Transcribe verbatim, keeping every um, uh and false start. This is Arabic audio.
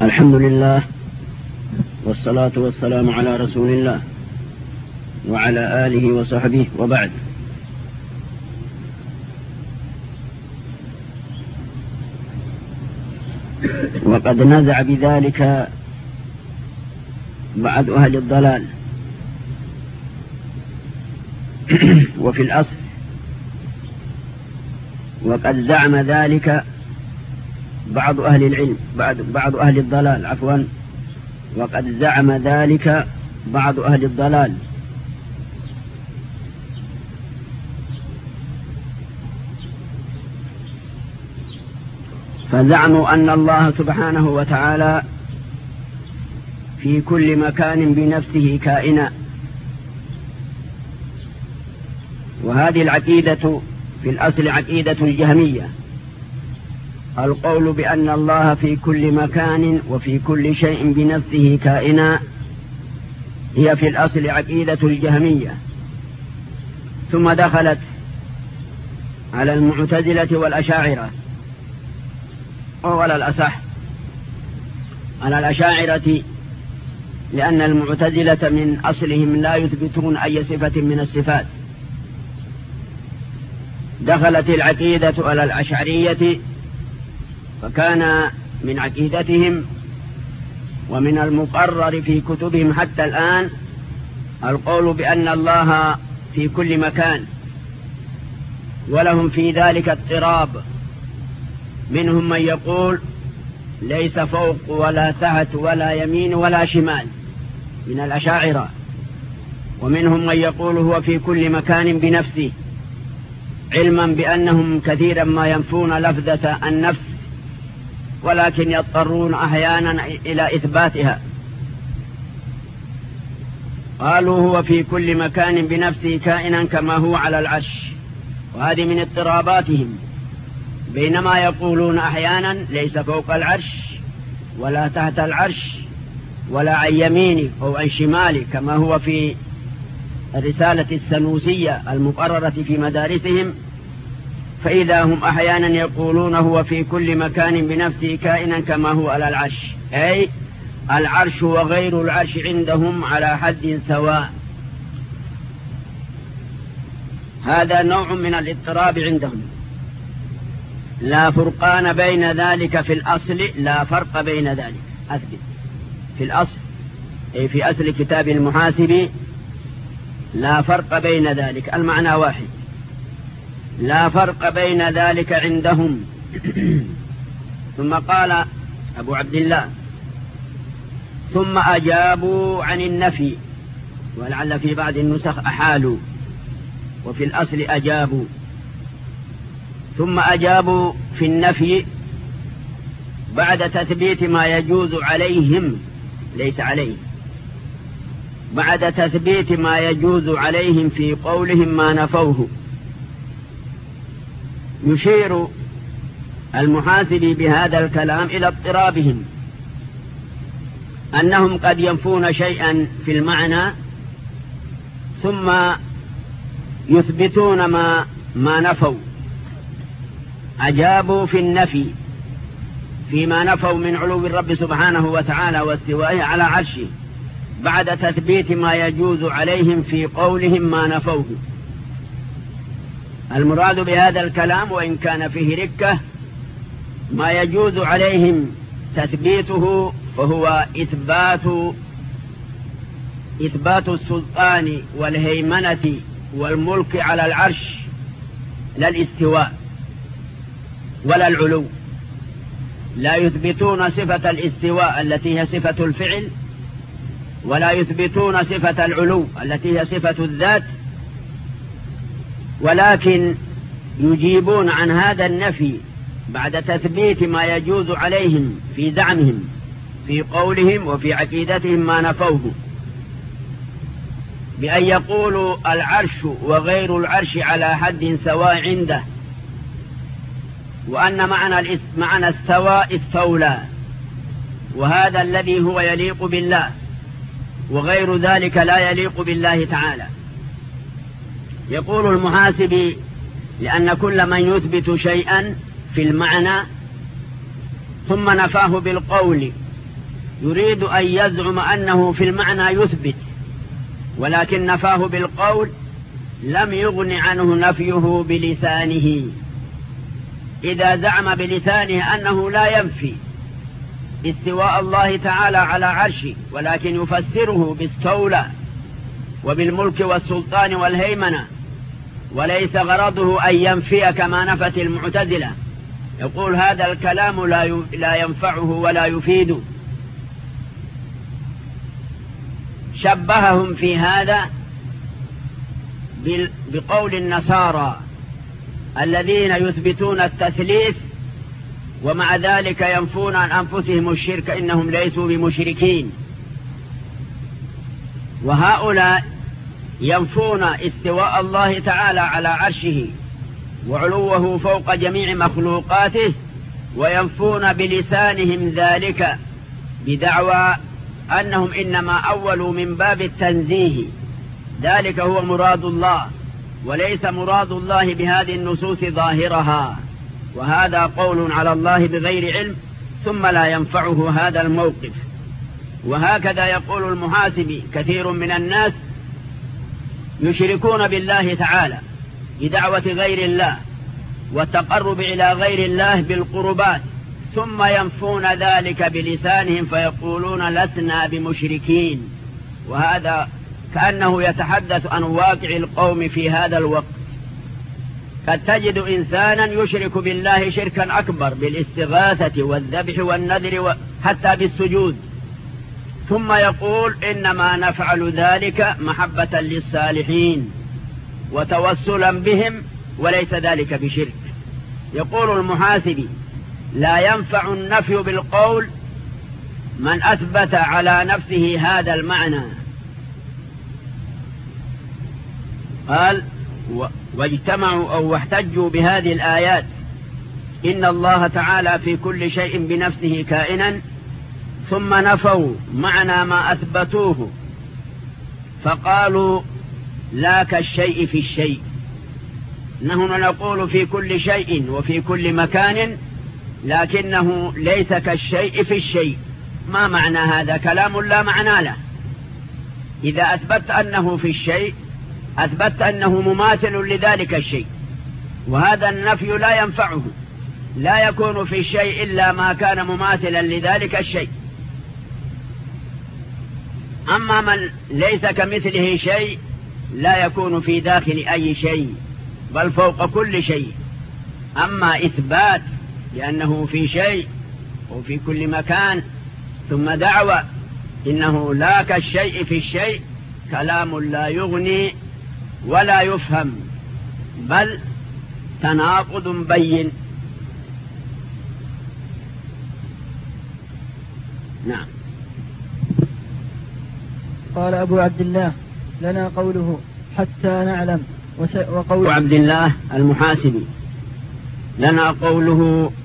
الحمد لله والصلاة والسلام على رسول الله وعلى آله وصحبه وبعد. وقد نزع بذلك بعض أهل الضلال وفي الأصل، وقد زعم ذلك بعض أهل العلم بعض, بعض أهل الضلال عفوا وقد زعم ذلك بعض أهل الضلال فزعموا أن الله سبحانه وتعالى في كل مكان بنفسه كائنا، وهذه العقيدة في الأصل عقيدة الجهمية، القول بأن الله في كل مكان وفي كل شيء بنفسه كائنا هي في الأصل عقيدة الجهمية، ثم دخلت على المعتزلة والأشاعرة، أو على الأصح على الأشاعرة، لأن المعتزلة من أصلهم لا يثبتون أي صفة من الصفات. دخلت العقيدة على الأشعرية، فكان من عقيدتهم ومن المقرر في كتبهم حتى الآن القول بأن الله في كل مكان، ولهم في ذلك اضطراب. منهم من يقول ليس فوق ولا تحت ولا يمين ولا شمال من الأشاعرة، ومنهم من يقول هو في كل مكان بنفسه، علما بأنهم كثيرا ما ينفون لفظة النفس، ولكن يضطرون أحيانا إلى إثباتها. قالوا هو في كل مكان بنفسه كائنا كما هو على العرش، وهذه من اضطراباتهم، بينما يقولون أحيانا ليس فوق العرش ولا تحت العرش ولا عن يمينه أو عن شماله، كما هو في الرسالة السنوسية المقررة في مدارسهم. فإذا هم أحيانا يقولون هو في كل مكان بنفسه كائنا كما هو على العرش، أي العرش وغير العرش عندهم على حد سواء. هذا نوع من الاضطراب عندهم، لا فرقان بين ذلك في الأصل، لا فرق بين ذلك، أثبت في الأصل أي في أصل كتاب المحاسب لا فرق بين ذلك، المعنى واحد، لا فرق بين ذلك عندهم. ثم قال أبو عبد الله ثم أجابوا عن النفي، ولعل في بعض النسخ أحالوا، وفي الأصل أجابوا. ثم أجابوا في النفي بعد تثبيت ما يجوز عليهم، ليس عليه، بعد تثبيت ما يجوز عليهم في قولهم ما نفوه. يشير المحاسب بهذا الكلام إلى اضطرابهم، أنهم قد ينفون شيئا في المعنى ثم يثبتون ما, ما نفوا. أجابوا في النفي فيما نفوا من علو الرب سبحانه وتعالى واستوائه على عرشه بعد تثبيت ما يجوز عليهم في قولهم ما نفوه. المراد بهذا الكلام وإن كان فيه ركة، ما يجوز عليهم تثبيته فهو إثبات إثبات السلطان والهيمنة والملك على العرش، لا الاستواء ولا العلو. لا يثبتون صفة الاستواء التي هي صفة الفعل، ولا يثبتون صفة العلو التي هي صفة الذات، ولكن يجيبون عن هذا النفي بعد تثبيت ما يجوز عليهم في زعمهم في قولهم وفي عقيدتهم ما نفوه، بأن يقولوا العرش وغير العرش على حد سواء عنده، وأن معنى معنى السواء استولى، وهذا الذي هو يليق بالله، وغير ذلك لا يليق بالله تعالى. يقول المحاسب لأن كل من يثبت شيئا في المعنى ثم نفاه بالقول يريد أن يزعم أنه في المعنى يثبت، ولكن نفاه بالقول لم يغن عنه نفيه بلسانه. إذا زعم بلسانه أنه لا ينفي استواء الله تعالى على عرشه، ولكن يفسره باستولى وبالملك والسلطان والهيمنة، وليس غرضه أن ينفي كما نفت المعتزلة، يقول هذا الكلام لا ينفعه ولا يفيد. شبههم في هذا بقول النصارى الذين يثبتون التثليث ومع ذلك ينفون عن أنفسهم الشرك، إنهم ليسوا بمشركين. وهؤلاء ينفون استواء الله تعالى على عرشه وعلوه فوق جميع مخلوقاته، وينفون بلسانهم ذلك بدعوى أنهم إنما أولوا من باب التنزيه، ذلك هو مراد الله، وليس مراد الله بهذه النصوص ظاهرها، وهذا قول على الله بغير علم، ثم لا ينفعه هذا الموقف. وهكذا يقول المحاسبي: كثير من الناس يشركون بالله تعالى بدعوة غير الله والتقرب إلى غير الله بالقربات، ثم ينفون ذلك بلسانهم فيقولون لسنا بمشركين. وهذا كأنه يتحدث عن واقع القوم في هذا الوقت. قد تجد إنسانا يشرك بالله شركا أكبر بالاستغاثة والذبح والنذر حتى بالسجود، ثم يقول إنما نفعل ذلك محبة للصالحين وتوسلا بهم، وليس ذلك بشرك. يقول المحاسبي: لا ينفع النفي بالقول من أثبت على نفسه هذا المعنى. قال: واجتمعوا أو واحتجوا بهذه الآيات: إن الله تعالى في كل شيء بنفسه كائنا، ثم نفوا معنى ما أثبتوه فقالوا لا كالشيء في الشيء. نحن نقول في كل شيء وفي كل مكان، لكنه ليس كالشيء في الشيء. ما معنى هذا؟ كلام لا معنى له. إذا أثبت أنه في الشيء أثبت أنه مماثل لذلك الشيء، وهذا النفي لا ينفعه، لا يكون في الشيء إلا ما كان مماثلا لذلك الشيء. أما من ليس كمثله شيء لا يكون في داخل أي شيء، بل فوق كل شيء. أما إثبات لأنه في شيء وفي كل مكان ثم دعوة إنه لا كالشيء في الشيء، كلام لا يغني ولا يفهم، بل تناقض بين. نعم. قال أبو عبد الله: لنا قوله حتى نعلم، وقول أبو عبد الله المحاسبي: لنا قوله